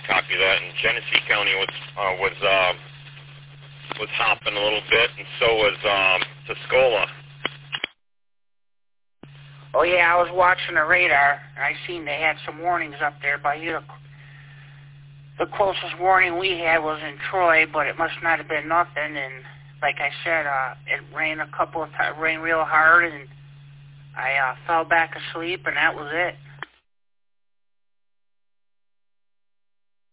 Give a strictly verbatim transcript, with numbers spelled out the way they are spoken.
copy of that. And Genesee County was uh, was uh, was hopping a little bit, and so was um, Tuscola. Oh yeah, I was watching the radar. I seen they had some warnings up there by you. The closest warning we had was in Troy, but it must not have been nothing. And like I said, uh, it rained a couple of times, rained real hard, and I uh, fell back asleep, and that was it.